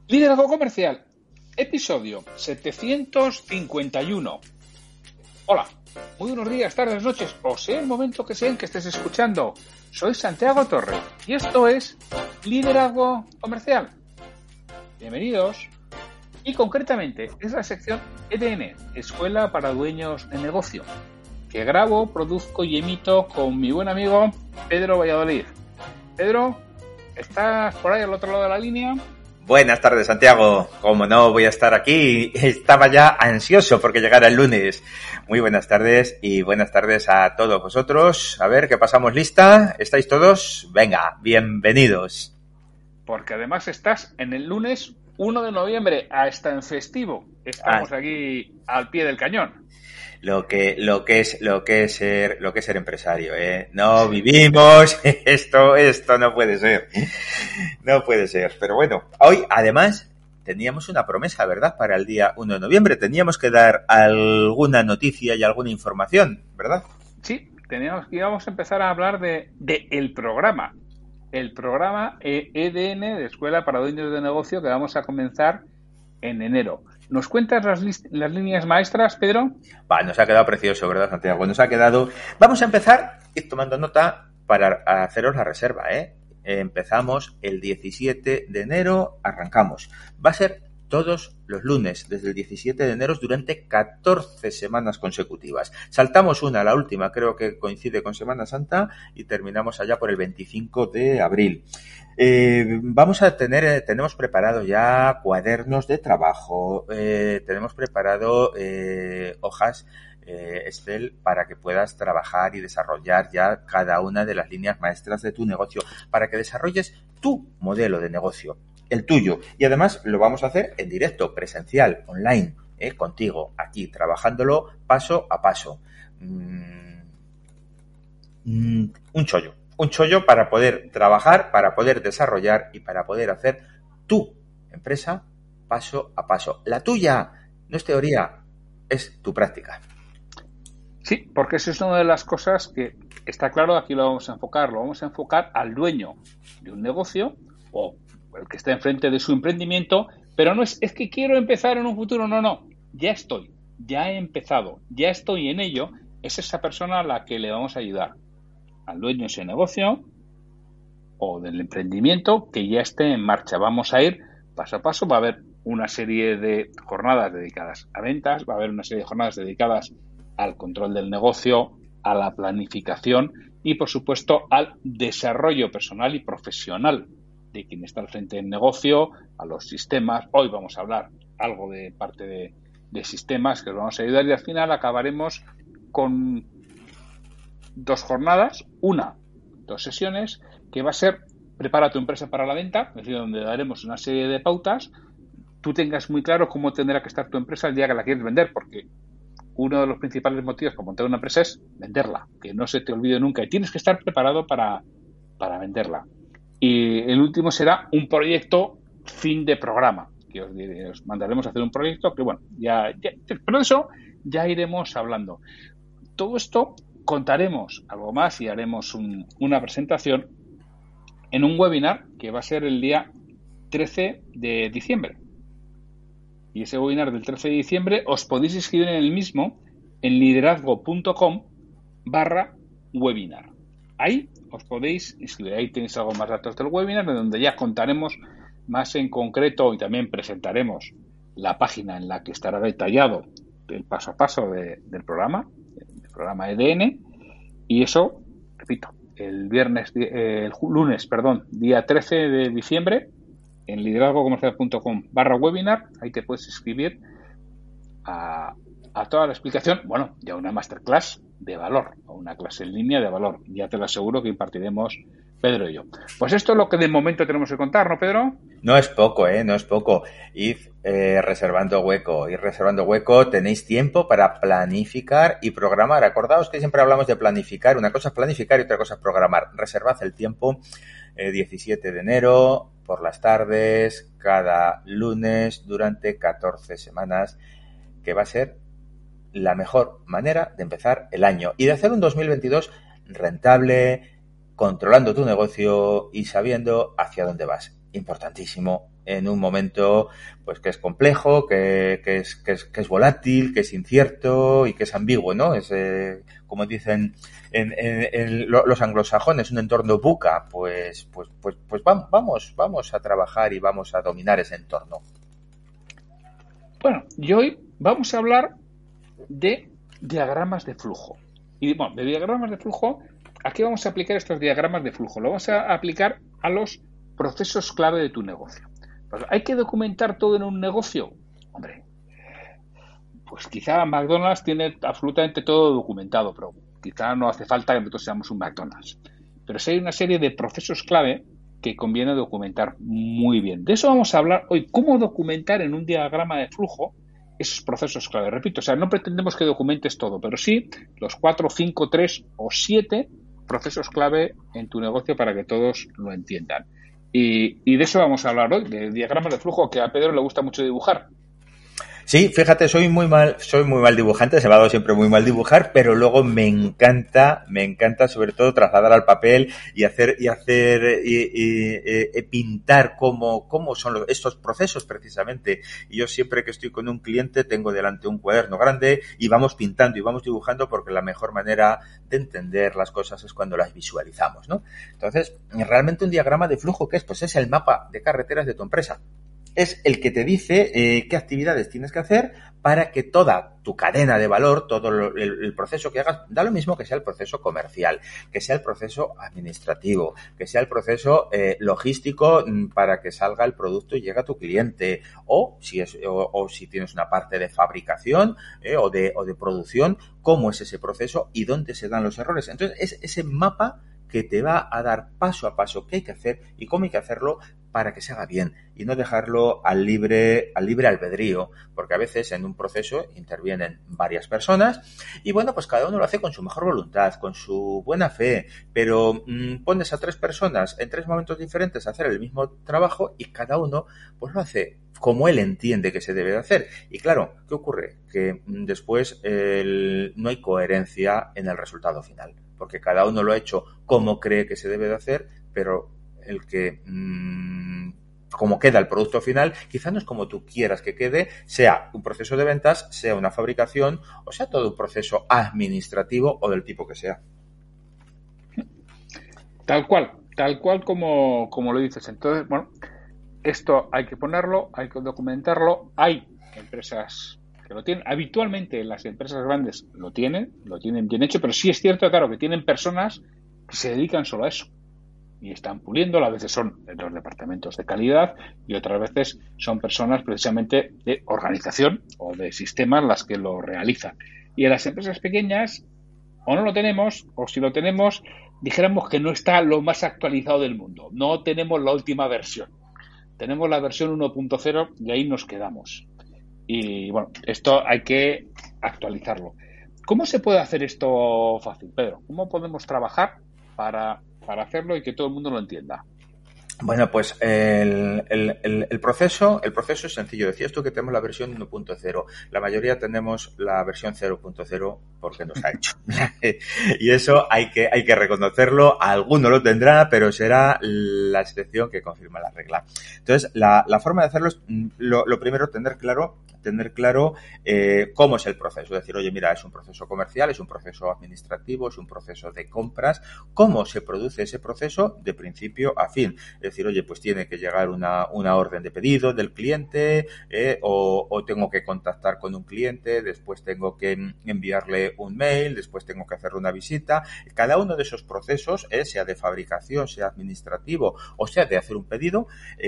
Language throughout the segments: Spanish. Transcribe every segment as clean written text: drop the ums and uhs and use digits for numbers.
Liderazgo Comercial, episodio 751. Hola, muy buenos días, tardes, noches, o sea el momento que sea en que estés escuchando. Soy Santiago Torre y esto es Liderazgo Comercial. Bienvenidos. Y concretamente es la sección EDN, Escuela para Dueños de Negocio, que grabo, produzco y emito con mi buen amigo Pedro Valladolid. Pedro, ¿estás por ahí al otro lado de la línea? Buenas tardes, Santiago. Como no voy a estar aquí, estaba ya ansioso porque llegara el lunes. Muy buenas tardes y buenas tardes a todos vosotros. A ver, que pasamos lista. ¿Estáis todos? Venga, bienvenidos. Porque además estás en el lunes 1 de noviembre, hasta en festivo. Estamos aquí al pie del cañón. Lo que es ser empresario, ¿eh? No vivimos, esto no puede ser. No puede ser. Pero bueno, hoy además teníamos una promesa, ¿verdad? Para el día 1 de noviembre. Teníamos que dar alguna noticia y alguna información, ¿verdad? Sí, íbamos a empezar a hablar de el programa. El programa EDN de Escuela para Dueños de Negocio que vamos a comenzar en enero. ¿Nos cuentas las líneas maestras, Pedro? Nos ha quedado precioso, ¿verdad, Santiago? Nos ha quedado... Vamos a empezar, ir tomando nota para haceros la reserva, ¿eh? Empezamos el 17 de enero, arrancamos. Va a ser todos los lunes, desde el 17 de enero, durante 14 semanas consecutivas. Saltamos una, la última, creo que coincide con Semana Santa, y terminamos allá por el 25 de abril. Tenemos preparado ya cuadernos de trabajo, tenemos preparado hojas Excel para que puedas trabajar y desarrollar ya cada una de las líneas maestras de tu negocio, para que desarrolles tu modelo de negocio, el tuyo. Y además lo vamos a hacer en directo, presencial, online, contigo, aquí, trabajándolo paso a paso. Un chollo para poder trabajar, para poder desarrollar y para poder hacer tu empresa paso a paso. La tuya no es teoría, es tu práctica. Sí, porque eso es una de las cosas que está claro, aquí lo vamos a enfocar al dueño de un negocio o el que está enfrente de su emprendimiento, pero no es que quiero empezar en un futuro, no, ya he empezado, ya estoy en ello, es esa persona a la que le vamos a ayudar, al dueño de ese negocio o del emprendimiento que ya esté en marcha. Vamos a ir paso a paso, va a haber una serie de jornadas dedicadas a ventas, va a haber una serie de jornadas dedicadas al control del negocio, a la planificación y, por supuesto, al desarrollo personal y profesional de quien está al frente del negocio, a los sistemas. Hoy vamos a hablar algo de parte de sistemas que os vamos a ayudar y al final acabaremos con 2 jornadas, 2 sesiones, que va a ser prepara tu empresa para la venta, es decir, donde daremos una serie de pautas, tú tengas muy claro cómo tendrá que estar tu empresa el día que la quieres vender, porque uno de los principales motivos para montar una empresa es venderla, que no se te olvide nunca y tienes que estar preparado para venderla. Y el último será un proyecto fin de programa, que os mandaremos a hacer un proyecto que, bueno, pero de eso ya iremos hablando. Todo esto contaremos algo más y haremos una presentación en un webinar que va a ser el día 13 de diciembre. Y ese webinar del 13 de diciembre os podéis inscribir en el mismo en liderazgo.com/webinar. Ahí os podéis inscribir. Ahí tenéis algo más datos del webinar, de donde ya contaremos más en concreto y también presentaremos la página en la que estará detallado el paso a paso del programa EDN. Y eso, repito, el lunes, día 13 de diciembre, en liderazgocomercial.com/webinar, ahí te puedes inscribir a toda la explicación, bueno, ya una masterclass de valor, o una clase en línea de valor, ya te lo aseguro que impartiremos Pedro y yo. Pues esto es lo que de momento tenemos que contar, ¿no, Pedro? No es poco, no es poco. Id reservando hueco, tenéis tiempo para planificar y programar. Acordaos que siempre hablamos de planificar, una cosa es planificar y otra cosa es programar. Reservad el tiempo, 17 de enero, por las tardes, cada lunes, durante 14 semanas, que va a ser la mejor manera de empezar el año y de hacer un 2022 rentable, controlando tu negocio y sabiendo hacia dónde vas. importantísimo en un momento pues que es complejo, que es volátil, que es incierto y que es ambiguo, ¿no? Es como dicen los anglosajones, un entorno VUCA, pues vamos a trabajar y vamos a dominar ese entorno. Bueno, y hoy vamos a hablar de diagramas de flujo. Y bueno, de diagramas de flujo, ¿a qué vamos a aplicar estos diagramas de flujo? Lo vamos a aplicar a los procesos clave de tu negocio. Pues, ¿hay que documentar todo en un negocio? Hombre, pues quizá McDonald's tiene absolutamente todo documentado, pero quizá no hace falta que nosotros seamos un McDonald's. Pero sí hay una serie de procesos clave que conviene documentar muy bien. De eso vamos a hablar hoy, cómo documentar en un diagrama de flujo esos procesos clave. Repito, o sea, no pretendemos que documentes todo, pero sí los 4, 5, 3 o 7 procesos clave en tu negocio para que todos lo entiendan. Y de eso vamos a hablar hoy, de diagramas de flujo, que a Pedro le gusta mucho dibujar. Sí, fíjate, soy muy mal dibujante, se me ha dado siempre muy mal dibujar, pero luego me encanta sobre todo trasladar al papel y pintar cómo son estos procesos precisamente. Y yo siempre que estoy con un cliente tengo delante un cuaderno grande y vamos pintando y vamos dibujando porque la mejor manera de entender las cosas es cuando las visualizamos, ¿no? Entonces, realmente un diagrama de flujo, ¿qué es? Pues es el mapa de carreteras de tu empresa. Es el que te dice qué actividades tienes que hacer para que toda tu cadena de valor, todo el proceso que hagas, da lo mismo que sea el proceso comercial, que sea el proceso administrativo, que sea el proceso logístico para que salga el producto y llegue a tu cliente, o si tienes una parte de fabricación o de producción, cómo es ese proceso y dónde se dan los errores. Entonces, es ese mapa que te va a dar paso a paso qué hay que hacer y cómo hay que hacerlo para que se haga bien y no dejarlo al libre albedrío, porque a veces en un proceso intervienen varias personas y bueno, pues cada uno lo hace con su mejor voluntad, con su buena fe, pero pones a 3 personas en 3 momentos diferentes a hacer el mismo trabajo y cada uno pues lo hace como él entiende que se debe de hacer. Y claro, ¿qué ocurre? Que después no hay coherencia en el resultado final, porque cada uno lo ha hecho como cree que se debe de hacer, pero el que como queda el producto final, quizá no es como tú quieras que quede, sea un proceso de ventas, sea una fabricación, o sea todo un proceso administrativo o del tipo que sea. Tal cual como lo dices. Entonces, bueno, esto hay que ponerlo, hay que documentarlo. Hay empresas que lo tienen. Habitualmente las empresas grandes lo tienen bien hecho, pero sí es cierto, claro, que tienen personas que se dedican solo a eso y están puliendo. A veces son en los departamentos de calidad y otras veces son personas precisamente de organización o de sistemas las que lo realizan. Y en las empresas pequeñas o no lo tenemos, o si lo tenemos, dijéramos que no está lo más actualizado del mundo. No tenemos la última versión. Tenemos la versión 1.0 y ahí nos quedamos. Y bueno, esto hay que actualizarlo. ¿Cómo se puede hacer esto fácil, Pedro? ¿Cómo podemos trabajar para hacerlo y que todo el mundo lo entienda? Bueno, pues el proceso es sencillo. Decías tú que tenemos la versión 1.0. La mayoría tenemos la versión 0.0 porque nos ha hecho. Y eso hay que reconocerlo. Alguno lo tendrá, pero será la excepción que confirma la regla. Entonces, la forma de hacerlo es lo primero, tener claro cómo es el proceso. Es decir, oye, mira, es un proceso comercial, es un proceso administrativo, es un proceso de compras. ¿Cómo se produce ese proceso de principio a fin? Es decir, oye, pues tiene que llegar una orden de pedido del cliente o tengo que contactar con un cliente, después tengo que enviarle un mail, después tengo que hacerle una visita. Cada uno de esos procesos, sea de fabricación, sea administrativo o sea de hacer un pedido,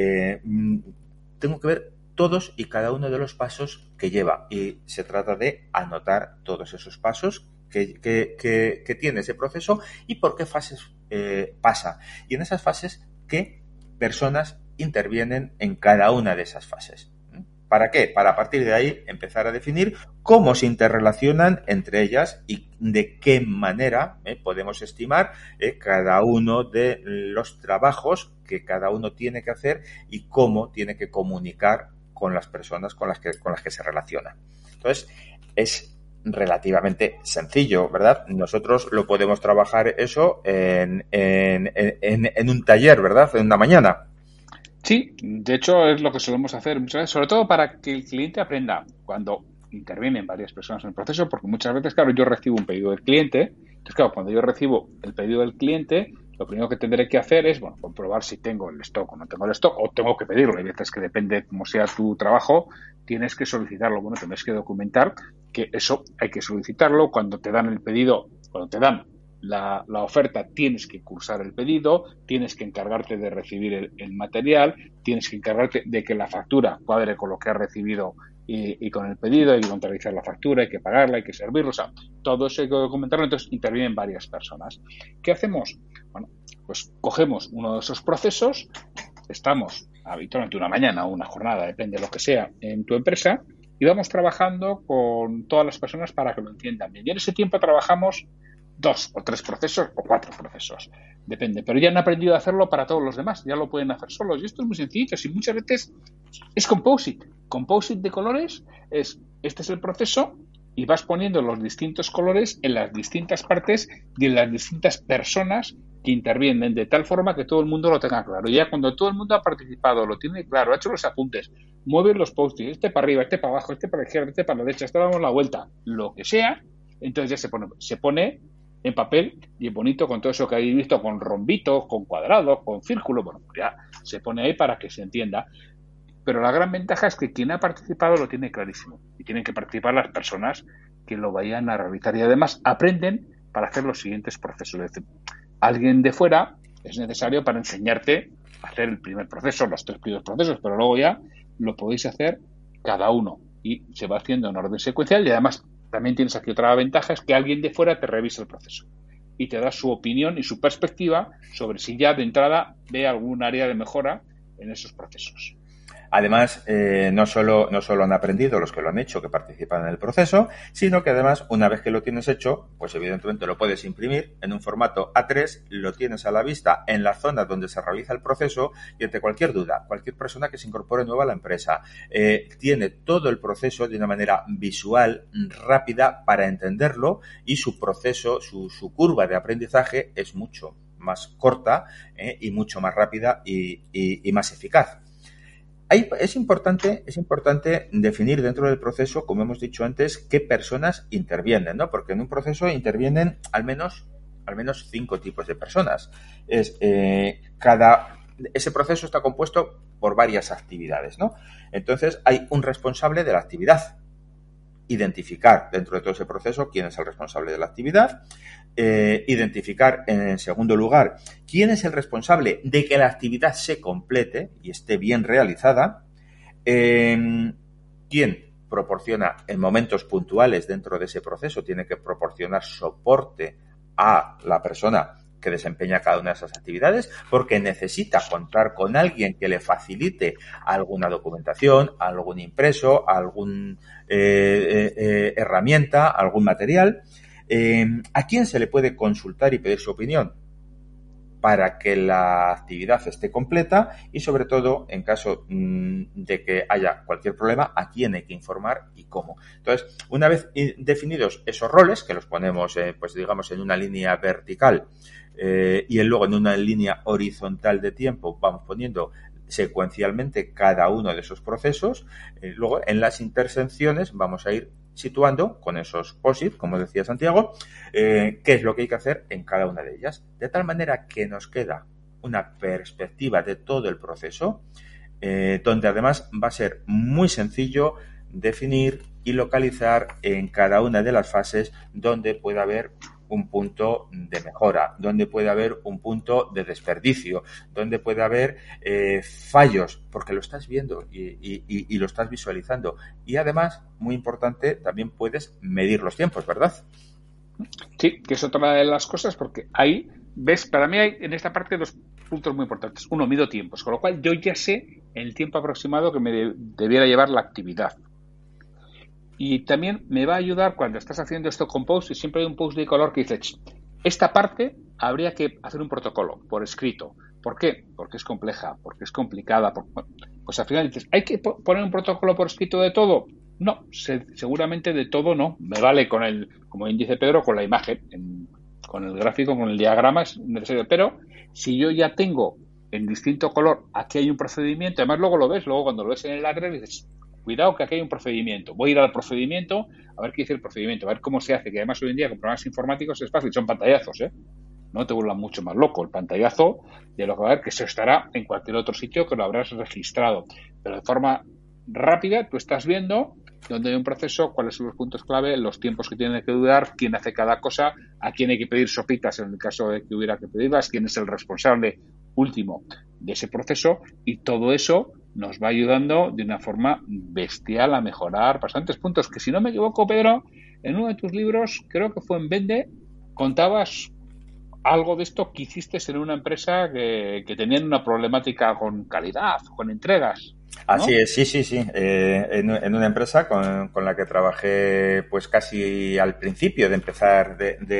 tengo que ver todos y cada uno de los pasos que lleva y se trata de anotar todos esos pasos que tiene ese proceso y por qué fases pasa y en esas fases qué personas intervienen en cada una de esas fases. ¿Para qué? Para a partir de ahí empezar a definir cómo se interrelacionan entre ellas y de qué manera podemos estimar cada uno de los trabajos que cada uno tiene que hacer y cómo tiene que comunicar con las personas con las que se relaciona. Entonces, es relativamente sencillo, ¿verdad? Nosotros lo podemos trabajar eso en un taller, ¿verdad? En una mañana. Sí, de hecho es lo que solemos hacer muchas veces, sobre todo para que el cliente aprenda cuando intervienen varias personas en el proceso, porque muchas veces, claro, yo recibo un pedido del cliente, entonces, claro, cuando yo recibo el pedido del cliente, lo primero que tendré que hacer es, bueno, comprobar si tengo el stock o no tengo el stock, o tengo que pedirlo. Hay veces que depende cómo sea tu trabajo, tienes que solicitarlo. Bueno, tienes que documentar que eso hay que solicitarlo. Cuando te dan el pedido, cuando te dan la oferta, tienes que cursar el pedido, tienes que encargarte de recibir el material, tienes que encargarte de que la factura cuadre con lo que has recibido y con el pedido, hay que contabilizar la factura, hay que pagarla, hay que servirlo, o sea, todo eso hay que documentarlo, entonces intervienen varias personas. ¿Qué hacemos? Bueno, pues cogemos uno de esos procesos, estamos habitualmente una mañana o una jornada, depende de lo que sea, en tu empresa, y vamos trabajando con todas las personas para que lo entiendan bien. Y en ese tiempo trabajamos 2 o 3 procesos o 4 procesos, depende, pero ya han aprendido a hacerlo para todos los demás, ya lo pueden hacer solos, y esto es muy sencillo, y muchas veces es composite de colores, este es el proceso, y vas poniendo los distintos colores en las distintas partes y en las distintas personas que intervienen, de tal forma que todo el mundo lo tenga claro. Y ya cuando todo el mundo ha participado, lo tiene claro, ha hecho los apuntes, mueve los post-its, este para arriba, este para abajo, este para la izquierda, este para la derecha, este damos la vuelta, lo que sea, entonces ya se pone en papel y bonito con todo eso que habéis visto, con rombitos, con cuadrados, con círculos, bueno, pues ya se pone ahí para que se entienda. Pero la gran ventaja es que quien ha participado lo tiene clarísimo y tienen que participar las personas que lo vayan a realizar y además aprenden para hacer los siguientes procesos. Es decir, alguien de fuera es necesario para enseñarte a hacer el primer proceso, los 3 primeros procesos, pero luego ya lo podéis hacer cada uno y se va haciendo en orden secuencial y además también tienes aquí otra ventaja, es que alguien de fuera te revisa el proceso y te da su opinión y su perspectiva sobre si ya de entrada ve algún área de mejora en esos procesos. Además, no solo han aprendido los que lo han hecho, que participan en el proceso, sino que además, una vez que lo tienes hecho, pues evidentemente lo puedes imprimir en un formato A3, lo tienes a la vista en la zona donde se realiza el proceso y ante cualquier duda, cualquier persona que se incorpore nueva a la empresa, tiene todo el proceso de una manera visual, rápida, para entenderlo y su proceso, su curva de aprendizaje es mucho más corta y mucho más rápida y más eficaz. Es importante definir dentro del proceso, como hemos dicho antes, qué personas intervienen, ¿no? Porque en un proceso intervienen al menos 5 tipos de personas. Ese proceso está compuesto por varias actividades, ¿no? Entonces hay un responsable de la actividad. Identificar dentro de todo ese proceso quién es el responsable de la actividad, identificar en segundo lugar quién es el responsable de que la actividad se complete y esté bien realizada, quién proporciona en momentos puntuales dentro de ese proceso, tiene que proporcionar soporte a la persona que desempeña cada una de esas actividades, porque necesita contar con alguien que le facilite alguna documentación, algún impreso, alguna herramienta, algún material. ¿A quién se le puede consultar y pedir su opinión para que la actividad esté completa? Y sobre todo, en caso de que haya cualquier problema, a quién hay que informar y cómo. Entonces, una vez definidos esos roles, que los ponemos, pues digamos, en una línea vertical y luego en una línea horizontal de tiempo, vamos poniendo secuencialmente cada uno de esos procesos, luego en las intersecciones vamos a ir situando con esos POSIT, como decía Santiago, qué es lo que hay que hacer en cada una de ellas, de tal manera que nos queda una perspectiva de todo el proceso, donde además va a ser muy sencillo definir y localizar en cada una de las fases donde pueda haber un punto de mejora, donde puede haber un punto de desperdicio, donde puede haber fallos, porque lo estás viendo y lo estás visualizando. Y además, muy importante, también puedes medir los tiempos, ¿verdad? Sí, que es otra de las cosas, porque ahí, ves, para mí hay en esta parte 2 puntos muy importantes. Uno, mido tiempos, con lo cual yo ya sé el tiempo aproximado que me debiera llevar la actividad. Y también me va a ayudar cuando estás haciendo esto con post y siempre hay un post de color que dice, esta parte habría que hacer un protocolo por escrito. ¿Por qué? Porque es compleja, porque es complicada. Pues al final dices, ¿hay que poner un protocolo por escrito de todo? No, seguramente de todo no. Me vale con como dice Pedro, con la imagen, con el gráfico, con el diagrama es necesario. Pero si yo ya tengo en distinto color, aquí hay un procedimiento, además luego lo ves, luego cuando lo ves en el Adler dices, cuidado que aquí hay un procedimiento, voy a ir al procedimiento, a ver qué dice el procedimiento, a ver cómo se hace, que además hoy en día con programas informáticos es fácil, son pantallazos, no te vuelvan mucho más loco, el pantallazo de lo que va a ver, que eso estará en cualquier otro sitio que lo habrás registrado, pero de forma rápida tú estás viendo dónde hay un proceso, cuáles son los puntos clave, los tiempos que tiene que durar, quién hace cada cosa, a quién hay que pedir sopitas en el caso de que hubiera que pedirlas, quién es el responsable último de ese proceso, y todo eso nos va ayudando de una forma bestial a mejorar bastantes puntos, que si no me equivoco, Pedro, en uno de tus libros, creo que fue en Vende, contabas algo de esto que hiciste en una empresa que tenían una problemática con calidad, con entregas, ¿no? Así es, sí. En una empresa con la que trabajé pues casi al principio de empezar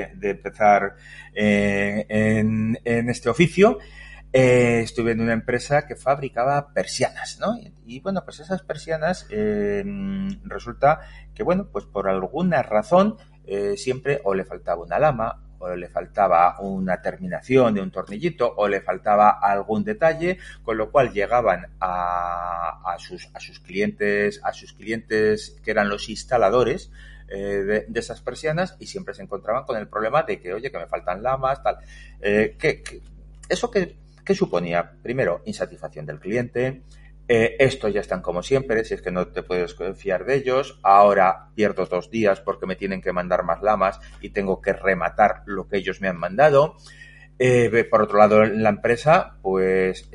en este oficio. Estuve en una empresa que fabricaba persianas, ¿no? Y bueno, pues esas persianas resulta que, bueno, pues por alguna razón siempre o le faltaba una lama, o le faltaba una terminación de un tornillito, o le faltaba algún detalle, con lo cual llegaban a sus clientes que eran los instaladores de esas persianas, y siempre se encontraban con el problema de que, oye, que me faltan lamas, tal. ¿Eso qué suponía? Primero, insatisfacción del cliente. Estos ya están como siempre, si es que no te puedes fiar de ellos. Ahora pierdo 2 días porque me tienen que mandar más lamas y tengo que rematar lo que ellos me han mandado. Por otro lado, en la empresa, pues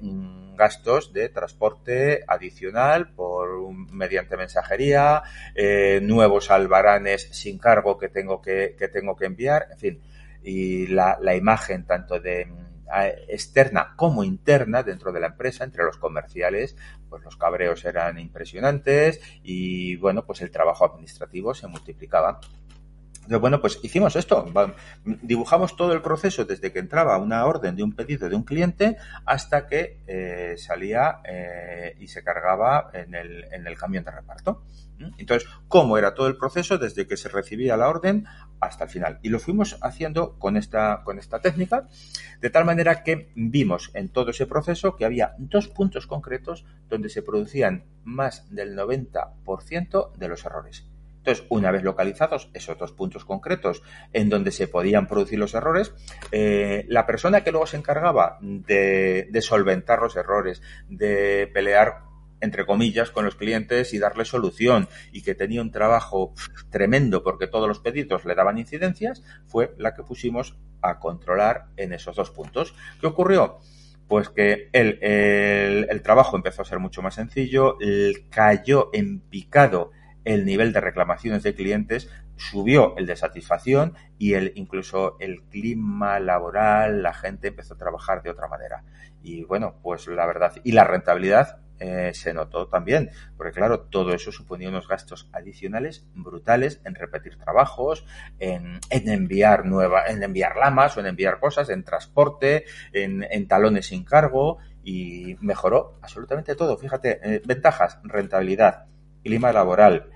gastos de transporte adicional mediante mensajería, nuevos albaranes sin cargo que tengo que enviar, en fin, y la imagen tanto de externa como interna dentro de la empresa, entre los comerciales, pues los cabreos eran impresionantes y bueno, pues el trabajo administrativo se multiplicaba. Entonces, bueno, pues hicimos esto, dibujamos todo el proceso desde que entraba una orden de un pedido de un cliente hasta que salía y se cargaba en el camión de reparto. Entonces, ¿cómo era todo el proceso desde que se recibía la orden hasta el final? Y lo fuimos haciendo con esta técnica, de tal manera que vimos en todo ese proceso que había 2 puntos concretos donde se producían más del 90% de los errores. Entonces, una vez localizados esos 2 puntos concretos en donde se podían producir los errores, la persona que luego se encargaba de solventar los errores, de pelear entre comillas con los clientes y darles solución, y que tenía un trabajo tremendo porque todos los pedidos le daban incidencias, fue la que pusimos a controlar en esos 2 puntos. ¿Qué ocurrió? Pues que el trabajo empezó a ser mucho más sencillo, cayó en picado el nivel de reclamaciones de clientes, subió el de satisfacción y incluso el clima laboral, la gente empezó a trabajar de otra manera. Y bueno, pues la verdad, y la rentabilidad se notó también, porque claro, todo eso suponía unos gastos adicionales brutales en repetir trabajos, en enviar lamas o en enviar cosas, en transporte, en talones sin cargo, y mejoró absolutamente todo. Fíjate, ventajas: rentabilidad, clima laboral,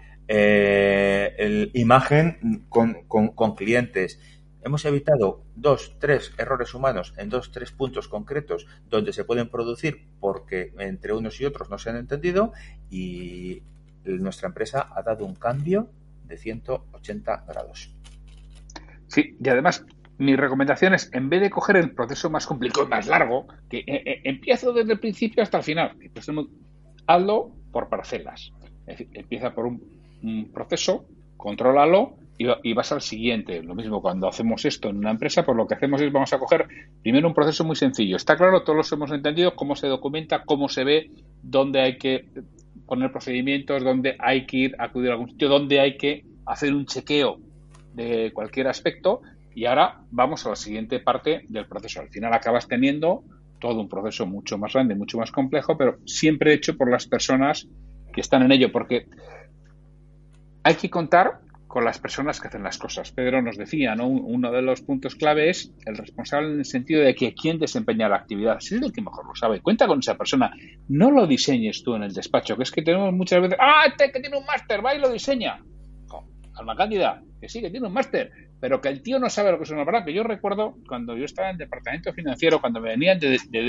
imagen con clientes. Hemos evitado 2-3 errores humanos en 2-3 puntos concretos donde se pueden producir porque entre unos y otros no se han entendido, y nuestra empresa ha dado un cambio de 180 grados. Sí, y además mi recomendación es, en vez de coger el proceso más complicado y más largo, que empiezo desde el principio hasta el final, pues, hazlo por parcelas. Es decir, empieza por un proceso, contrólalo y vas al siguiente. Lo mismo cuando hacemos esto en una empresa, pues lo que hacemos es vamos a coger primero un proceso muy sencillo. Está claro, todos los hemos entendido cómo se documenta, cómo se ve, dónde hay que poner procedimientos, dónde hay que acudir a algún sitio, dónde hay que hacer un chequeo de cualquier aspecto, y ahora vamos a la siguiente parte del proceso. Al final acabas teniendo todo un proceso mucho más grande, mucho más complejo, pero siempre hecho por las personas que están en ello, porque hay que contar con las personas que hacen las cosas. Pedro nos decía, ¿no? Uno de los puntos clave es el responsable, en el sentido de que quien desempeña la actividad, si es el que mejor lo sabe, cuenta con esa persona. No lo diseñes tú en el despacho, que es que tenemos muchas veces, este que tiene un máster, va y lo diseña. Alma Cándida, que sí, que tiene un máster, pero que el tío no sabe lo que es una verdad. Que yo recuerdo cuando yo estaba en el departamento financiero, cuando me venían de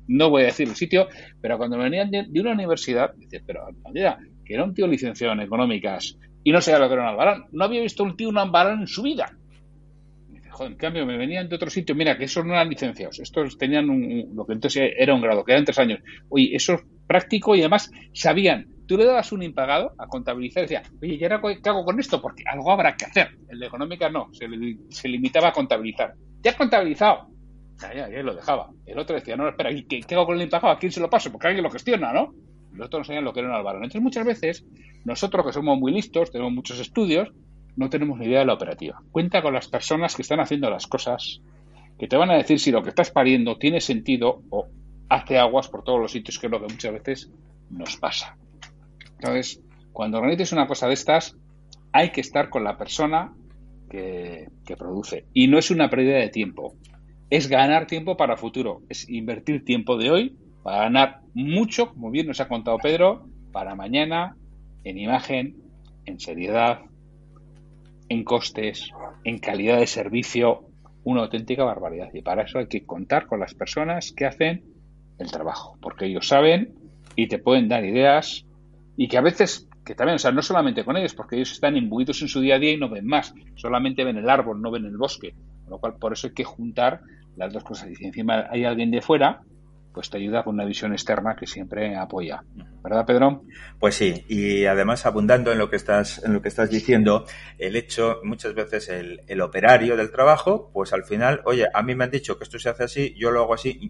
no voy a decir el sitio, pero cuando venían de una universidad, dices, pero mira, que era un tío licenciado en económicas y no sabía lo que era un albarán. No había visto un tío un albarán en su vida. Y dice, joder, en cambio me venían de otro sitio, mira, que esos no eran licenciados, estos tenían lo que entonces era un grado, que eran 3 años. Oye, eso es práctico y además sabían. Tú le dabas un impagado a contabilizar y decía, oye, ¿y ahora qué hago con esto? Porque algo habrá que hacer. El de económicas no, se limitaba a contabilizar. ¿Ya has contabilizado? Ya lo dejaba. El otro decía, no, espera, ¿y qué hago con el impagado? ¿A quién se lo paso? Porque alguien lo gestiona, ¿no? Los otros no sabían lo que era un albarán. Entonces, muchas veces, nosotros que somos muy listos, tenemos muchos estudios, no tenemos ni idea de la operativa. Cuenta con las personas que están haciendo las cosas, que te van a decir si lo que estás pariendo tiene sentido o hace aguas por todos los sitios, que es lo que muchas veces nos pasa. Entonces, cuando organices una cosa de estas, hay que estar con la persona que produce. Y no es una pérdida de tiempo. Es ganar tiempo para el futuro. Es invertir tiempo de hoy para ganar mucho, como bien nos ha contado Pedro, para mañana, en imagen, en seriedad, en costes, en calidad de servicio, una auténtica barbaridad. Y para eso hay que contar con las personas que hacen el trabajo, porque ellos saben y te pueden dar ideas y que a veces, que también, o sea, no solamente con ellos, porque ellos están imbuidos en su día a día y no ven más, solamente ven el árbol, no ven el bosque, con lo cual por eso hay que juntar las dos cosas. Y si encima hay alguien de fuera, pues te ayuda con una visión externa que siempre apoya. ¿Verdad, Pedro? Pues sí, y además abundando en lo que estás diciendo, el hecho, muchas veces el operario del trabajo, pues al final, oye, a mí me han dicho que esto se hace así, yo lo hago así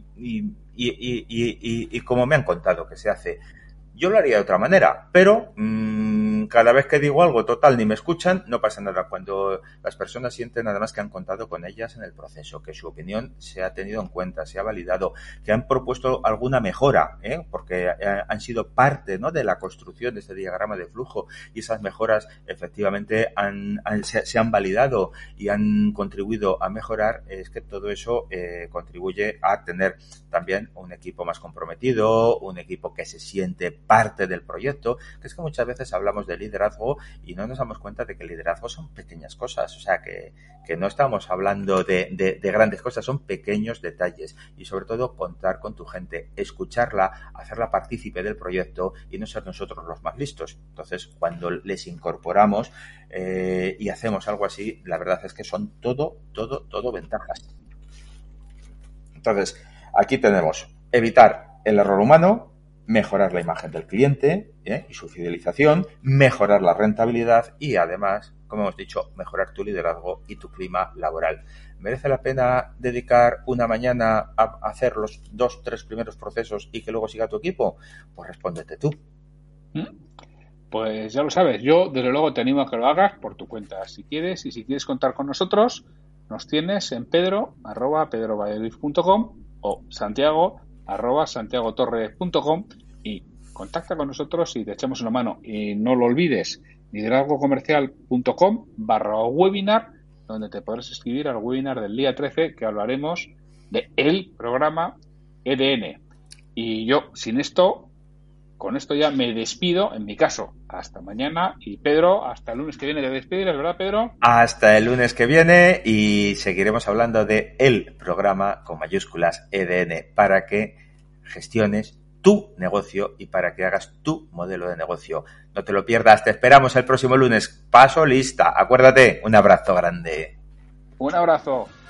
y como me han contado que se hace. Yo lo haría de otra manera, pero cada vez que digo algo, total, ni me escuchan, no pasa nada. Cuando las personas sienten además que han contado con ellas en el proceso, que su opinión se ha tenido en cuenta, se ha validado, que han propuesto alguna mejora, porque han sido parte, ¿no?, de la construcción de este diagrama de flujo y esas mejoras efectivamente se han validado y han contribuido a mejorar, es que todo eso contribuye a tener también un equipo más comprometido, un equipo que se siente parte del proyecto, que es que muchas veces hablamos de liderazgo y no nos damos cuenta de que el liderazgo son pequeñas cosas, o sea que no estamos hablando de grandes cosas, son pequeños detalles y sobre todo contar con tu gente, escucharla, hacerla partícipe del proyecto y no ser nosotros los más listos. Entonces, cuando les incorporamos y hacemos algo así, la verdad es que son todo ventajas. Entonces, aquí tenemos evitar el error humano, mejorar la imagen del cliente y su fidelización, mejorar la rentabilidad y además, como hemos dicho, mejorar tu liderazgo y tu clima laboral. ¿Merece la pena dedicar una mañana a hacer los 2-3 primeros procesos y que luego siga tu equipo? Pues respóndete tú. Pues ya lo sabes, yo desde luego te animo a que lo hagas por tu cuenta, si quieres, y si quieres contar con nosotros, nos tienes en pedro@pedrovalladolid.com o santiago@santiagotorre.com y contacta con nosotros y te echamos una mano. Y no lo olvides, liderazgocomercial.com/webinar, donde te podrás inscribir al webinar del día 13 que hablaremos de el programa EDN. Y yo, con esto ya me despido, en mi caso, hasta mañana. Y Pedro, hasta el lunes que viene te despides, ¿verdad, Pedro? Hasta el lunes que viene y seguiremos hablando de el programa con mayúsculas EDN para que gestiones tu negocio y para que hagas tu modelo de negocio. No te lo pierdas, te esperamos el próximo lunes. Paso lista. Acuérdate, un abrazo grande. Un abrazo.